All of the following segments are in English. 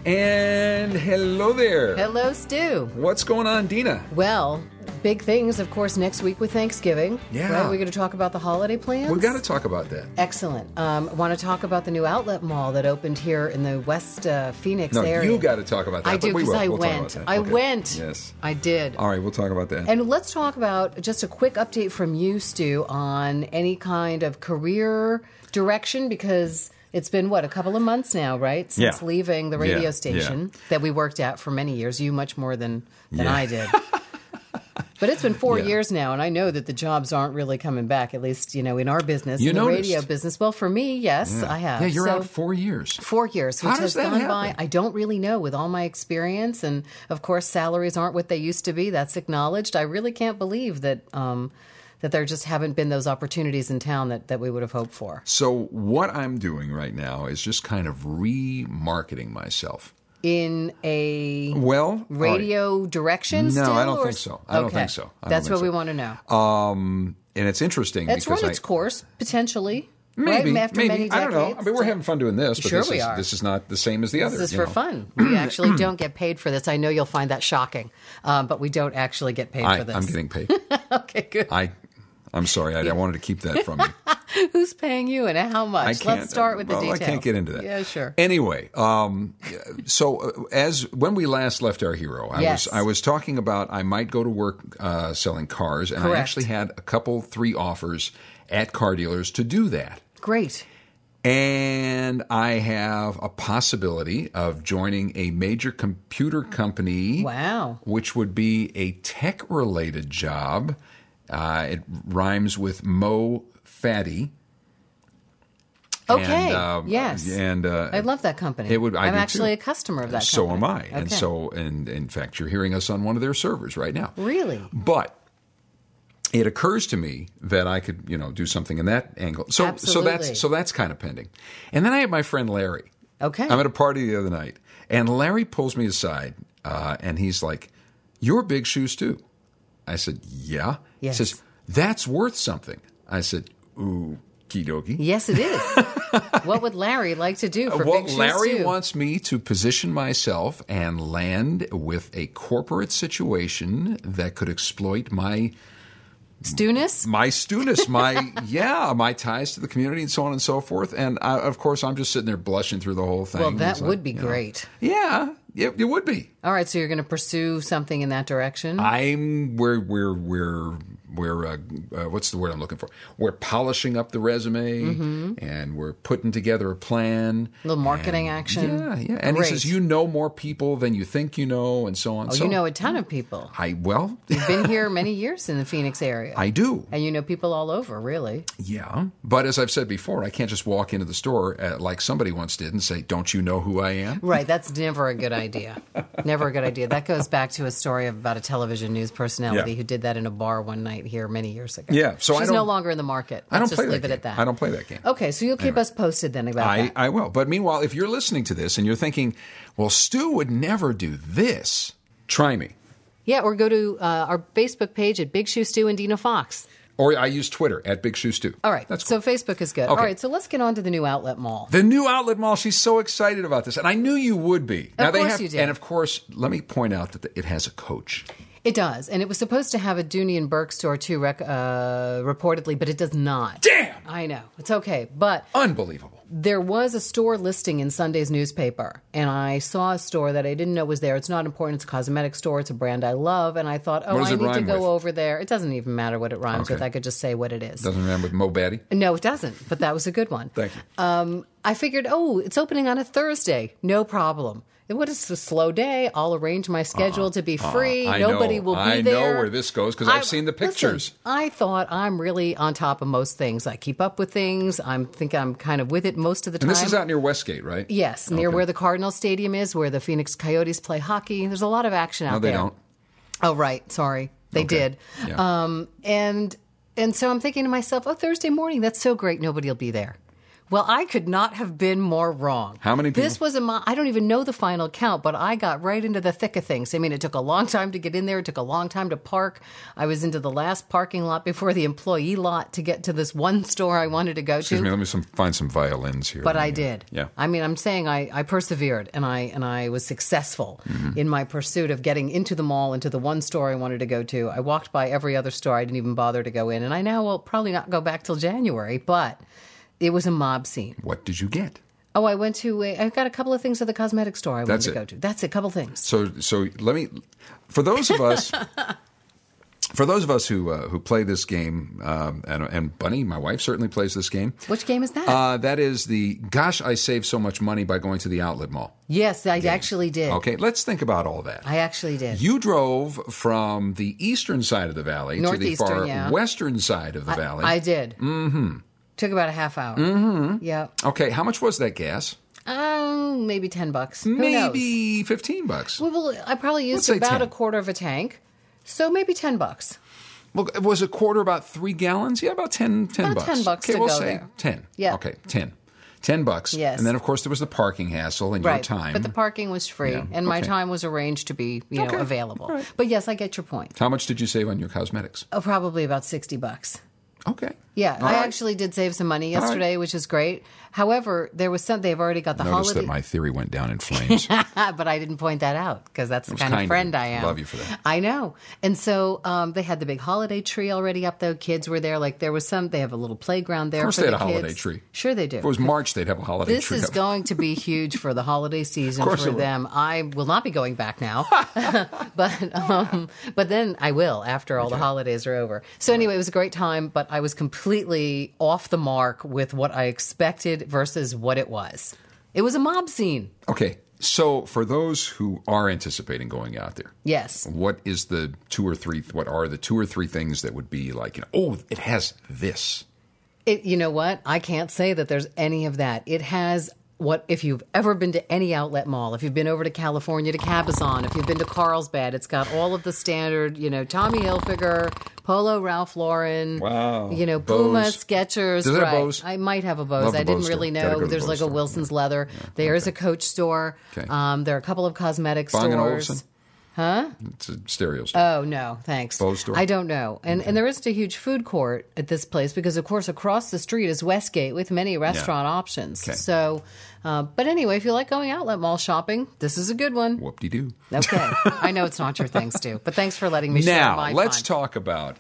And hello there. Hello, Stu. What's going on, Dina? Well, big things, of course, next week with Thanksgiving. Yeah. Right? We're going to talk about the holiday plans. We've got to talk about that. Excellent. Want to talk about the new outlet mall that opened here in the West Phoenix area. No, you got to talk about that. I do, because I We'll went. talk about that. I Okay. went. Yes. I did. All right, we'll talk about that. And let's talk about just a quick update from you, Stu, on any kind of career direction, because it's been, a couple of months now, right? Since leaving the radio station that we worked at for many years. You much more than I did. But it's been 4 years now, and I know that the jobs aren't really coming back, at least, in our business, in the radio business. Well, for me, yes, I have. Yeah, you're out 4 years. 4 years, which How does has that gone happen? by. I don't really know with all my experience. And, of course, salaries aren't what they used to be. That's acknowledged. I really can't believe that that there just haven't been those opportunities in town that we would have hoped for. So what I'm doing right now is just kind of remarketing myself. In a radio direction No, still? I don't think so. I don't think so. That's what we want to know. And it's interesting It's because run its course, potentially. Maybe, right? After many decades. I don't know. I mean, we're having fun doing this, but Sure we are. This is not the same as the others. This is for fun. We actually don't get paid for this. I know you'll find that shocking, but we don't actually get paid for this. I'm getting paid. Okay, good. I'm sorry. I wanted to keep that from you. Who's paying you and how much? Let's start with the details. I can't get into that. Yeah, sure. Anyway, so when we last left our hero, I was talking about I might go to work selling cars, and Correct. I actually had three offers at car dealers to do that. Great. And I have a possibility of joining a major computer company. Wow. Which would be a tech-related job. It rhymes with Mo Fatty. Okay. And, yes. And I love that company. I'm actually too. a customer of that so company. am I. Okay. And so, in fact, you're hearing us on one of their servers right now. Really? But it occurs to me that I could, do something in that angle. Absolutely. So that's kind of pending. And then I have my friend Larry. Okay. I'm at a party the other night, and Larry pulls me aside, and he's like, "You're Big Shoe Stu." I said, "Yeah." Yes. He says, "That's worth something." I said, "Ooh, kidoki." Yes, it is. What would Larry like to do for Big Shoes Larry Stu? wants me to position myself and land with a corporate situation that could exploit my Stu-ness? my my ties to the community and so on and so forth. And of course, I'm just sitting there blushing through the whole thing. Well, that It's like, would be great. Yeah, it would be. All right, so you're going to pursue something in that direction? We're what's the word I'm looking for? We're polishing up the resume, and we're putting together a plan. A little marketing action. Yeah. And Great. he says, you know more people than you think you know, and so on. Oh, so you know a ton of people. You've been here many years in the Phoenix area. I do. And you know people all over, really. Yeah. But as I've said before, I can't just walk into the store like somebody once did and say, "Don't you know who I am?" Right. That's never a good idea. Never a good idea. That goes back to a story about a television news personality who did that in a bar one night here many years ago. Yeah. So she's no longer in the market. I don't Let's play just leave that it game. at that. I don't play that game. Okay. So you'll keep us posted then about that. I will. But meanwhile, if you're listening to this and you're thinking, well, Stu would never do this, try me. Yeah, or go to our Facebook page at Big Shoe Stu and Dina Fox. Or I use Twitter at Big Shoe Stu. All right. That's cool. So Facebook is good. Okay. All right. So let's get on to the new outlet mall. The new outlet mall. She's so excited about this. And I knew you would be. Of course you did. And of course, let me point out that it has a coach. It does. And it was supposed to have a Dooney and Burke store too, reportedly, but it does not. Damn! I know. It's okay. But Unbelievable. there was a store listing in Sunday's newspaper, and I saw a store that I didn't know was there. It's not important. It's a cosmetic store. It's a brand I love. And I thought, What does I it need to rhyme go with? over there. It doesn't even matter what it rhymes Okay. with. I could just say what it is. Doesn't remember with Mo Batty? No, it doesn't. But that was a good one. Thank you. I figured, it's opening on a Thursday. No problem. What is a slow day? I'll arrange my schedule to be free. Nobody will be there. I know where this goes because I've seen the pictures. Listen, I thought I'm really on top of most things. I keep up with things. I think I'm kind of with it most of the time. And this is out near Westgate, right? Yes, near where the Cardinal Stadium is, where the Phoenix Coyotes play hockey. There's a lot of action out there. No, they don't. Oh, right. Sorry. They did. Yeah. And so I'm thinking to myself, Thursday morning, that's so great. Nobody will be there. Well, I could not have been more wrong. How many people? This was I don't even know the final count, but I got right into the thick of things. I mean, it took a long time to get in there. It took a long time to park. I was into the last parking lot before the employee lot to get to this one store I wanted to go Excuse to. me, let me find some violins here. But I did. Yeah. I mean, I'm saying I persevered, and I was successful in my pursuit of getting into the mall, into the one store I wanted to go to. I walked by every other store. I didn't even bother to go in, and I now will probably not go back till January, but it was a mob scene. What did you get? Oh, I got a couple of things at the cosmetic store I wanted to go to. That's it, a couple things. So let me, for those of us who play this game, and Bunny, my wife, certainly plays this game. Which game is that? That is the, gosh, I saved so much money by going to the outlet mall. Yes, I actually did. Okay, let's think about all that. I actually did. You drove from the eastern side of the valley to the far western side of the valley. I did. Mm-hmm. Took about a half hour. Mm-hmm. Yeah. Okay, how much was that gas? Maybe $10. Who maybe knows? $15. Well, I probably used about a quarter of a tank, so maybe $10. Well, was a quarter about 3 gallons? Yeah, about 10 bucks. $10 okay, to we'll go say there. 10. Yeah. Okay, 10. $10. Yes. And then, of course, there was the parking hassle and your time. But the parking was free, and my time was arranged to be, available. Right. But yes, I get your point. How much did you save on your cosmetics? Oh, probably about $60. Okay. Yeah, I actually did save some money yesterday, which is great. However, there was they've already got the Notice holiday. that my theory went down in flames. But I didn't point that out because that's the kind of friend I am. I love you for that. I know. And so they had the big holiday tree already up, though. Kids were there. Like there was they have a little playground there. Of course for they the had a kids. holiday tree. Sure they do. If it was March, they'd have a holiday this tree. This is going to be huge for the holiday season for them. I will not be going back now. But then I will after all the holidays are over. So anyway, it was a great time, but I was completely off the mark with what I expected versus what it was. It was a mob scene. Okay. So for those who are anticipating going out there, yes, what are the 2 or 3 things that would be like, it has this? You know what? I can't say that there's any of that. It has if you've ever been to any outlet mall, if you've been over to California to Cabazon, if you've been to Carlsbad, it's got all of the standard, Tommy Hilfiger, Polo, Ralph Lauren, wow, Puma, Bose. Skechers. Does it have Bose? I might have a Bose. I didn't really know. There's like a Wilson's Leather. There's a Coach store. Okay. There are a couple of cosmetic Bang & stores. Olufsen? Huh? It's a stereo store. Oh, no, thanks. Bose store? I don't know. And there isn't a huge food court at this place because, of course, across the street is Westgate with many restaurant options. Okay. So, but anyway, if you like going outlet mall shopping, this is a good one. Whoop-de-doo. Okay. I know it's not your thing, Stu, but thanks for letting me share my Now, let's talk about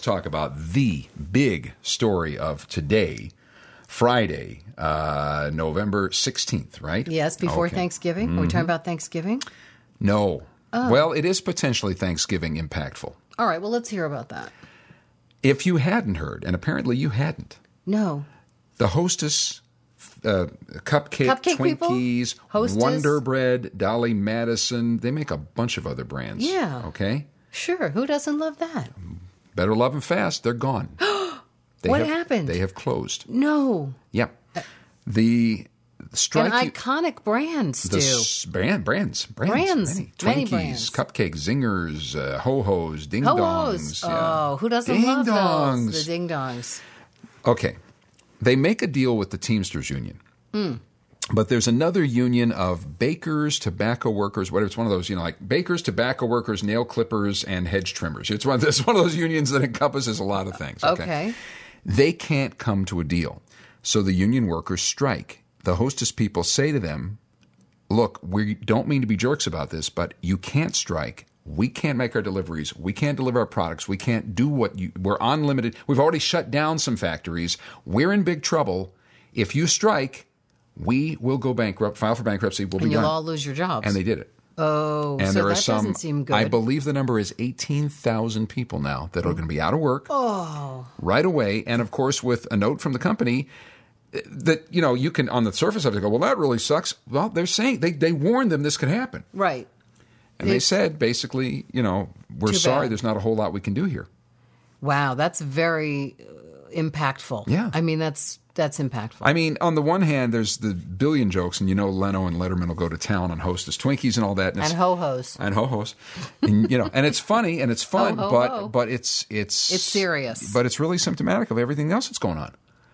the big story of today, Friday, November 16th, right? Yes, before Thanksgiving. Mm-hmm. Are we talking about Thanksgiving? No. Oh. Well, it is potentially Thanksgiving impactful. All right, well, let's hear about that. If you hadn't heard, and apparently you hadn't. No. The Hostess Cupcake Twinkies, Wonder Bread, Dolly Madison, they make a bunch of other brands. Yeah. Okay? Sure. Who doesn't love that? Better love them fast. They're gone. What happened? They have closed. No. Yep. The An iconic brand, Stu. Brands. Many. Many Twinkies, brands. Cupcakes, Zingers, Ho-Hos, Ding Dongs. Oh, who doesn't love those? The Ding Dongs. Okay. They make a deal with the Teamsters Union. But there's another union of bakers, tobacco workers, whatever. It's one of those, like bakers, tobacco workers, nail clippers, and hedge trimmers. It's one of those unions that encompasses a lot of things. Okay. They can't come to a deal. So the union workers strike. The Hostess people say to them, look, we don't mean to be jerks about this, but you can't strike. We can't make our deliveries. We can't deliver our products. We can't do we're on limited. We've already shut down some factories. We're in big trouble. If you strike, we will go bankrupt, file for bankruptcy. We'll be done. And you'll all lose your jobs. And they did it. Oh, and so there are that doesn't seem good. I believe the number is 18,000 people now that are going to be out of work right away. And, of course, with a note from the company that, you can, on the surface of it, go, well, that really sucks. Well, they're saying, they warned them this could happen. Right. And they said, basically, we're sorry, there's not a whole lot we can do here. Wow, that's very impactful. Yeah. I mean, that's impactful. I mean, on the one hand, there's the billion jokes, and Leno and Letterman will go to town on Hostess Twinkies and all that. And ho-hos. And ho-hos. And, and it's funny and it's fun, but it's serious. But it's really symptomatic of everything else that's going on.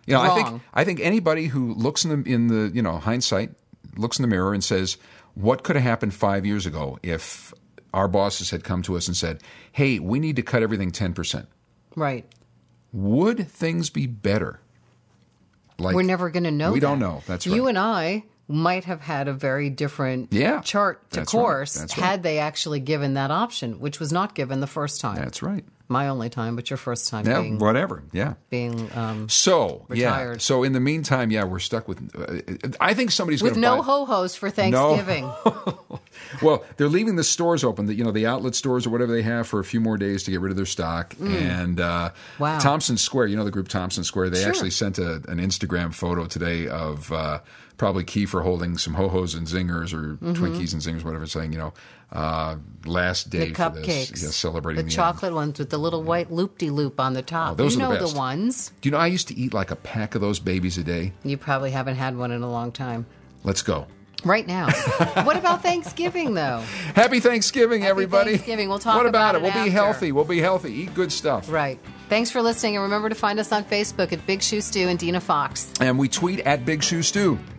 You know, wrong. I think anybody who looks in the hindsight, looks in the mirror and says, what could have happened 5 years ago if our bosses had come to us and said, hey, we need to cut everything 10%. Right. Would things be better? Like, we're never going to know. We don't know. That's right. You and I might have had a very different chart to That's course right. had they actually given that option, which was not given the first time. That's right. My only time, but your first time being whatever. Yeah. Being retired. Yeah. So in the meantime, we're stuck with. I think somebody's going to with no ho-hos for Thanksgiving. No. Well, they're leaving the stores open. The outlet stores or whatever they have for a few more days to get rid of their stock. And wow. Thompson Square, the group Thompson Square. They actually sent an Instagram photo today of probably Kiefer holding some ho-hos and zingers or Twinkies and zingers, whatever, saying last day the for cupcakes, this, celebrating the chocolate ones with the little white loop-de-loop on the top. Oh, those are the best. The ones. Do you know I used to eat like a pack of those babies a day? You probably haven't had one in a long time. Let's go. Right now. What about Thanksgiving, though? Happy Thanksgiving, everybody. Thanksgiving. We'll talk about about it. We'll after. be healthy. We'll be healthy. Eat good stuff. Right. Thanks for listening, and remember to find us on Facebook at Big Shoe Stew and Dina Fox. And we tweet at Big Shoe Stew.